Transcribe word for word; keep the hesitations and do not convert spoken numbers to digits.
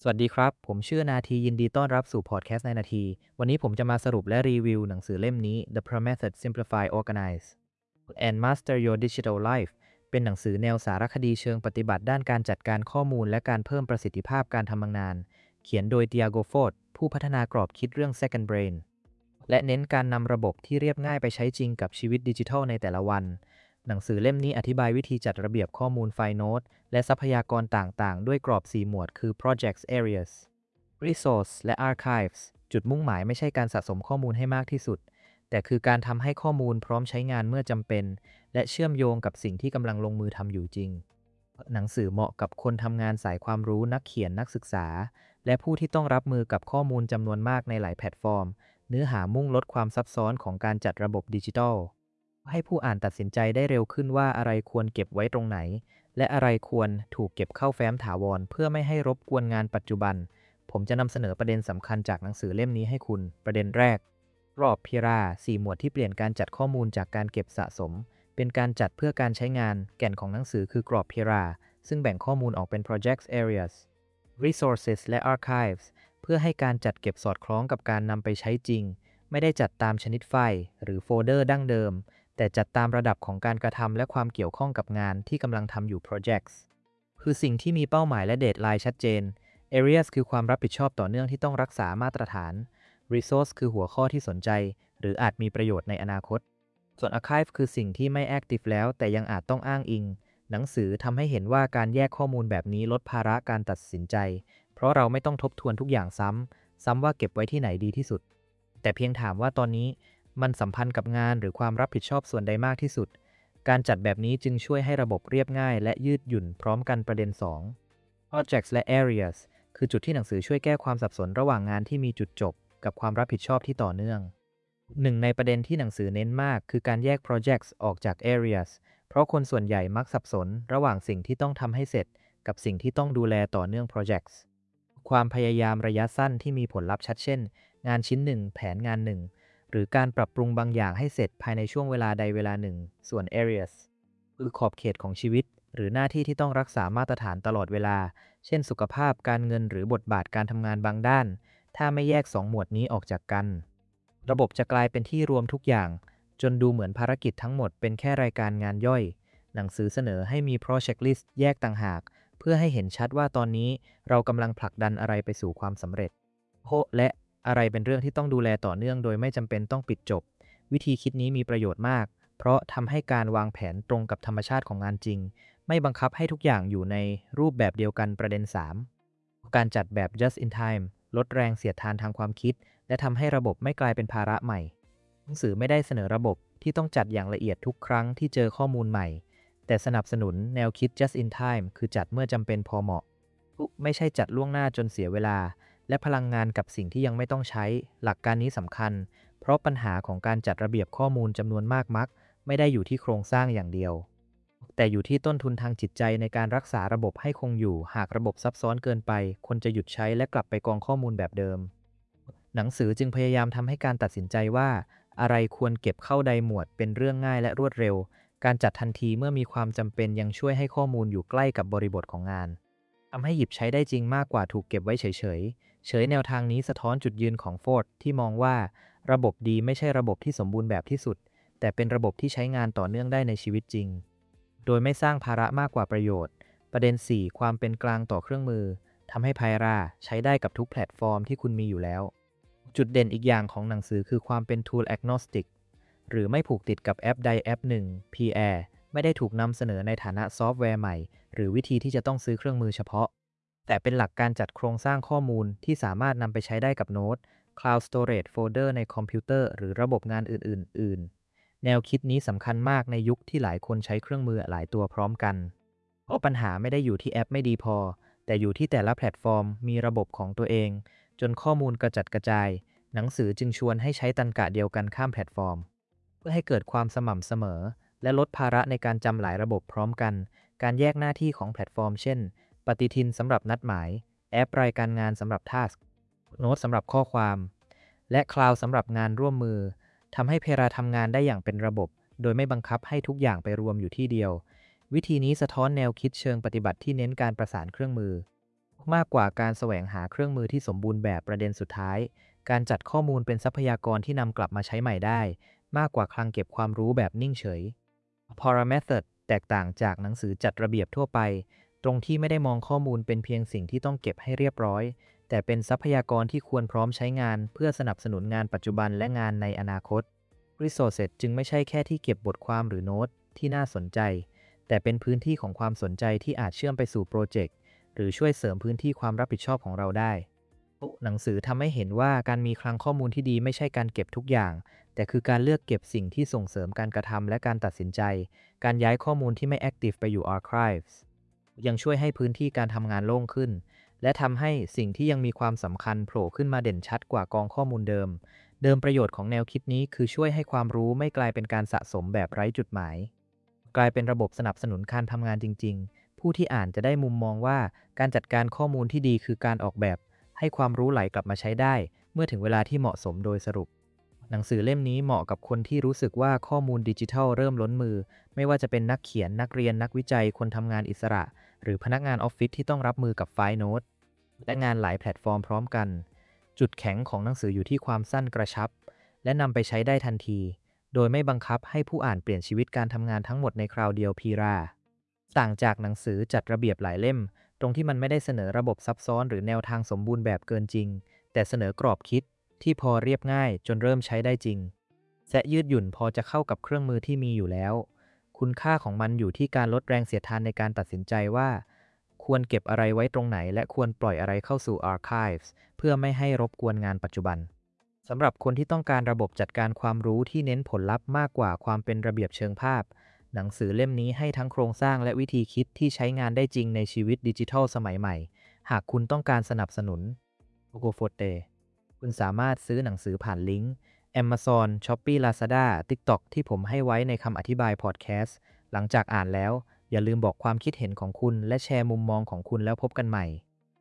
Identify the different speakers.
Speaker 1: สวัสดีครับผมชื่อนาทียินดีต้อนรับสู่พอดแคสต์ในนาทีวันนี้ผมจะมาสรุปและรีวิวหนังสือเล่มนี้ The Pro Method Simplify Organize and Master Your Digital Life เป็นหนังสือแนวสารคดีเชิงปฏิบัติด้านการจัดการข้อมูลและการเพิ่มประสิทธิภาพการทำงานเขียนโดย Tiago Ford ผู้พัฒนากรอบคิดเรื่อง Second Brain และเน้นการนำระบบที่เรียบง่ายไปใช้จริงกับชีวิตดิจิทัลในแต่ละวันหนังสือเล่มนี้อธิบายวิธีจัดระเบียบข้อมูลไฟล์โน้ตและทรัพยากรต่างๆด้วยกรอบสี่หมวดคือ Projects Areas Resource และ Archives จุดมุ่งหมายไม่ใช่การสะสมข้อมูลให้มากที่สุดแต่คือการทำให้ข้อมูลพร้อมใช้งานเมื่อจำเป็นและเชื่อมโยงกับสิ่งที่กำลังลงมือทำอยู่จริงหนังสือเหมาะกับคนทำงานสายความรู้นักเขียนนักศึกษาและผู้ที่ต้องรับมือกับข้อมูลจำนวนมากในหลายแพลตฟอร์มเนื้อหามุ่งลดความซับซ้อนของการจัดระบบดิจิทัลให้ผู้อ่านตัดสินใจได้เร็วขึ้นว่าอะไรควรเก็บไว้ตรงไหนและอะไรควรถูกเก็บเข้าแฟ้มถาวรเพื่อไม่ให้รบกวนงานปัจจุบันผมจะนำเสนอประเด็นสำคัญจากหนังสือเล่มนี้ให้คุณประเด็นแรกกรอบพิราสี่หมวดที่เปลี่ยนการจัดข้อมูลจากการเก็บสะสมเป็นการจัดเพื่อการใช้งานแก่นของหนังสือคือกรอบพิราซึ่งแบ่งข้อมูลออกเป็น Projects Areas Resources และ Archives เพื่อให้การจัดเก็บสอดคล้องกับการนำไปใช้จริงไม่ได้จัดตามชนิดไฟล์หรือโฟลเดอร์ดั้งเดิมแต่จัดตามระดับของการกระทำและความเกี่ยวข้องกับงานที่กำลังทำอยู่ Projects คือสิ่งที่มีเป้าหมายและเดทไลน์ชัดเจน Areas คือความรับผิดชอบต่อเนื่องที่ต้องรักษามาตรฐาน Resource คือหัวข้อที่สนใจหรืออาจมีประโยชน์ในอนาคตส่วน Archive คือสิ่งที่ไม่ Active แล้วแต่ยังอาจต้องอ้างอิงหนังสือทำให้เห็นว่าการแยกข้อมูลแบบนี้ลดภาระการตัดสินใจเพราะเราไม่ต้องทบทวนทุกอย่างซ้ำซ้ำว่าเก็บไว้ที่ไหนดีที่สุดแต่เพียงถามว่าตอนนี้มันสัมพันธ์กับงานหรือความรับผิดชอบส่วนใดมากที่สุดการจัดแบบนี้จึงช่วยให้ระบบเรียบง่ายและยืดหยุ่นพร้อมกันประเด็นสอง Projects และ Areas คือจุดที่หนังสือช่วยแก้ความสับสนระหว่างงานที่มีจุดจบกับความรับผิดชอบที่ต่อเนื่องหนึ่งในประเด็นที่หนังสือเน้นมากคือการแยก Projects ออกจาก Areas เพราะคนส่วนใหญ่มักสับสนระหว่างสิ่งที่ต้องทำให้เสร็จกับสิ่งที่ต้องดูแลต่อเนื่อง Projects ความพยายามระยะสั้นที่มีผลลัพธ์ชัดเช่นงานชิ้นหนึ่งแผนงานหนึ่งหรือการปรับปรุงบางอย่างให้เสร็จภายในช่วงเวลาใดเวลาหนึ่งส่วน Areas คือขอบเขตของชีวิตหรือหน้าที่ที่ต้องรักษามาตรฐานตลอดเวลาเช่นสุขภาพการเงินหรือบทบาทการทำงานบางด้านถ้าไม่แยกสองหมวดนี้ออกจากกันระบบจะกลายเป็นที่รวมทุกอย่างจนดูเหมือนภารกิจทั้งหมดเป็นแค่รายการงานย่อยหนังสือเสนอให้มี Project List แยกต่างหากเพื่อให้เห็นชัดว่าตอนนี้เรากำลังผลักดันอะไรไปสู่ความสำเร็จโฮและอะไรเป็นเรื่องที่ต้องดูแลต่อเนื่องโดยไม่จำเป็นต้องปิดจบวิธีคิดนี้มีประโยชน์มากเพราะทำให้การวางแผนตรงกับธรรมชาติของงานจริงไม่บังคับให้ทุกอย่างอยู่ในรูปแบบเดียวกันประเด็นสามการจัดแบบ just in time ลดแรงเสียดทานทางความคิดและทำให้ระบบไม่กลายเป็นภาระใหม่หนังสือไม่ได้เสนอระบบที่ต้องจัดอย่างละเอียดทุกครั้งที่เจอข้อมูลใหม่แต่สนับสนุนแนวคิด just in time คือจัดเมื่อจำเป็นพอเหมาะไม่ใช่จัดล่วงหน้าจนเสียเวลาและพลังงานกับสิ่งที่ยังไม่ต้องใช้หลักการนี้สำคัญเพราะปัญหาของการจัดระเบียบข้อมูลจำนวนมากมักไม่ได้อยู่ที่โครงสร้างอย่างเดียวแต่อยู่ที่ต้นทุนทางจิตใจในการรักษาระบบให้คงอยู่หากระบบซับซ้อนเกินไปคนจะหยุดใช้และกลับไปกองข้อมูลแบบเดิมหนังสือจึงพยายามทำให้การตัดสินใจว่าอะไรควรเก็บเข้าใดหมวดเป็นเรื่องง่ายและรวดเร็วการจัดทันทีเมื่อมีความจำเป็นยังช่วยให้ข้อมูลอยู่ใกล้กับบริบทของงานทำให้หยิบใช้ได้จริงมากกว่าถูกเก็บไว้เฉยๆเฉยแนวทางนี้สะท้อนจุดยืนของโฟร์ดที่มองว่าระบบดีไม่ใช่ระบบที่สมบูรณ์แบบที่สุดแต่เป็นระบบที่ใช้งานต่อเนื่องได้ในชีวิตจริงโดยไม่สร้างภาระมากกว่าประโยชน์ประเด็นสี่ความเป็นกลางต่อเครื่องมือทำให้ไพราใช้ได้กับทุกแพลตฟอร์มที่คุณมีอยู่แล้วจุดเด่นอีกอย่างของหนังสือคือความเป็น tool agnostic หรือไม่ผูกติดกับแอปใดแอปหนึ่ง พี แอร์ ไม่ได้ถูกนำเสนอในฐานะซอฟต์แวร์ใหม่หรือวิธีที่จะต้องซื้อเครื่องมือเฉพาะแต่เป็นหลักการจัดโครงสร้างข้อมูลที่สามารถนำไปใช้ได้กับโน้ต Cloud Storage Folder ในคอมพิวเตอร์หรือระบบงานอื่นๆแนวคิดนี้สำคัญมากในยุคที่หลายคนใช้เครื่องมือหลายตัวพร้อมกันเพราะปัญหาไม่ได้อยู่ที่แอปไม่ดีพอแต่อยู่ที่แต่ละแพลตฟอร์มมีระบบของตัวเองจนข้อมูลกระจัดกระจายหนังสือจึงชวนให้ใช้ตรรกะเดียวกันข้ามแพลตฟอร์มเพื่อให้เกิดความสม่ำเสมอและลดภาระในการจำหลายระบบพร้อมกันการแยกหน้าที่ของแพลตฟอร์มเช่นปฏิทินสำหรับนัดหมายแอปรายการงานสำหรับ Task โน้ตสำหรับข้อความและ Cloud สำหรับงานร่วมมือทำให้เพราทำงานได้อย่างเป็นระบบโดยไม่บังคับให้ทุกอย่างไปรวมอยู่ที่เดียววิธีนี้สะท้อนแนวคิดเชิงปฏิบัติที่เน้นการประสานเครื่องมือมากกว่าการแสวงหาเครื่องมือที่สมบูรณ์แบบประเด็นสุดท้ายการจัดข้อมูลเป็นทรัพยากรที่นำกลับมาใช้ใหม่ได้มากกว่าคลังเก็บความรู้แบบนิ่งเฉย Pora Method แตกต่างจากหนังสือจัดระเบียบทั่วไปตรงที่ไม่ได้มองข้อมูลเป็นเพียงสิ่งที่ต้องเก็บให้เรียบร้อยแต่เป็นทรัพยากรที่ควรพร้อมใช้งานเพื่อสนับสนุนงานปัจจุบันและงานในอนาคต Resources จึงไม่ใช่แค่ที่เก็บบทความหรือโน้ตที่น่าสนใจแต่เป็นพื้นที่ของความสนใจที่อาจเชื่อมไปสู่โปรเจกต์หรือช่วยเสริมพื้นที่ความรับผิดชอบของเราได้หนังสือทำให้เห็นว่าการมีคลังข้อมูลที่ดีไม่ใช่การเก็บทุกอย่างแต่คือการเลือกเก็บสิ่งที่ส่งเสริมการกระทำและการตัดสินใจการย้ายข้อมูลที่ไม่ Active ไปอยู่ Archives ยังช่วยให้พื้นที่การทำงานโล่งขึ้นและทำให้สิ่งที่ยังมีความสำคัญโผล่ขึ้นมาเด่นชัดกว่ากองข้อมูลเดิมเดิมประโยชน์ของแนวคิดนี้คือช่วยให้ความรู้ไม่กลายเป็นการสะสมแบบไร้จุดหมายกลายเป็นระบบสนับสนุนการทำงานจริงๆผู้ที่อ่านจะได้มุมมองว่าการจัดการข้อมูลที่ดีคือการออกแบบให้ความรู้ไหลกลับมาใช้ได้เมื่อถึงเวลาที่เหมาะสมโดยสรุปหนังสือเล่มนี้เหมาะกับคนที่รู้สึกว่าข้อมูลดิจิทัลเริ่มล้นมือไม่ว่าจะเป็นนักเขียนนักเรียนนักวิจัยคนทำงานอิสระหรือพนักงานออฟฟิศที่ต้องรับมือกับไฟล์โน้ตและงานหลายแพลตฟอร์มพร้อมกันจุดแข็งของหนังสืออยู่ที่ความสั้นกระชับและนำไปใช้ได้ทันทีโดยไม่บังคับให้ผู้อ่านเปลี่ยนชีวิตการทำงานทั้งหมดในคราวเดียวพีราต่างจากหนังสือจัดระเบียบหลายเล่มตรงที่มันไม่ได้เสนอระบบซับซ้อนหรือแนวทางสมบูรณ์แบบเกินจริงแต่เสนอกรอบคิดที่พอเรียบง่ายจนเริ่มใช้ได้จริงและยืดหยุ่นพอจะเข้ากับเครื่องมือที่มีอยู่แล้วคุณค่าของมันอยู่ที่การลดแรงเสียดทานในการตัดสินใจว่าควรเก็บอะไรไว้ตรงไหนและควรปล่อยอะไรเข้าสู่ Archives เพื่อไม่ให้รบกวนงานปัจจุบันสำหรับคนที่ต้องการระบบจัดการความรู้ที่เน้นผลลัพธ์มากกว่าความเป็นระเบียบเชิงภาพหนังสือเล่มนี้ให้ทั้งโครงสร้างและวิธีคิดที่ใช้งานได้จริงในชีวิตดิจิทัลสมัยใหม่หากคุณต้องการสนับสนุน โกโฟเต คุณสามารถซื้อหนังสือผ่านลิงก์ Amazon, Shopee, Lazada, TikTok ที่ผมให้ไว้ในคำอธิบายพอดแคสต์หลังจากอ่านแล้วอย่าลืมบอกความคิดเห็นของคุณและแชร์มุมมองของคุณแล้วพบกันใหม่